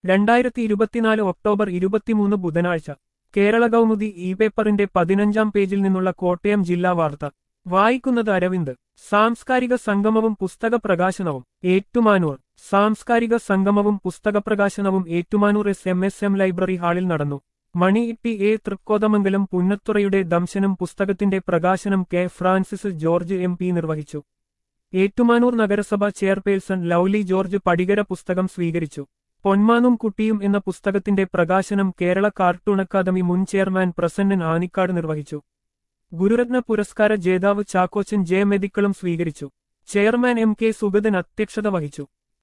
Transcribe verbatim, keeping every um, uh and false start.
രണ്ടായിരത്തി ഇരുപത്തിനാല് ഒക്ടോബർ ഇരുപത്തിമൂന്ന് ബുധനാഴ്ച കേരള കൗമുദി ഇ പേപ്പറിന്റെ പതിനഞ്ചാം പേജിൽ നിന്നുള്ള കോട്ടയം ജില്ലാ വാർത്ത വായിക്കുന്നത് അരവിന്ദ്. സാംസ്കാരിക സംഗമവും പുസ്തക പ്രകാശനവും ഏറ്റുമാനൂർ. സാംസ്കാരിക സംഗമവും പുസ്തക പ്രകാശനവും Ettumanoor S M S M library ഹാളിൽ നടന്നു. മണി ടി എ തൃക്കോതമംഗലം പുന്നത്തുറയുടെ ദംശനം പുസ്തകത്തിന്റെ പ്രകാശനം K Francis George M P നിർവഹിച്ചു. ഏറ്റുമാനൂർ നഗരസഭ ചെയർപേഴ്സൺ ലൗലി ജോർജ് പടികര പുസ്തകം സ്വീകരിച്ചു. പൊന്മാനും കുട്ടിയും എന്ന പുസ്തകത്തിന്റെ പ്രകാശനം കേരള കാർട്ടൂൺ അക്കാദമി മുൻ ചെയർമാൻ പ്രസന്നൻ ആനിക്കാട് നിർവഹിച്ചു. ഗുരുരത്ന പുരസ്കാര ജേതാവ് ചാക്കോച്ചൻ ജെ മെഡിക്കളും സ്വീകരിച്ചു. ചെയർമാൻ എം കെ സുഗതൻ അധ്യക്ഷത വഹിച്ചു.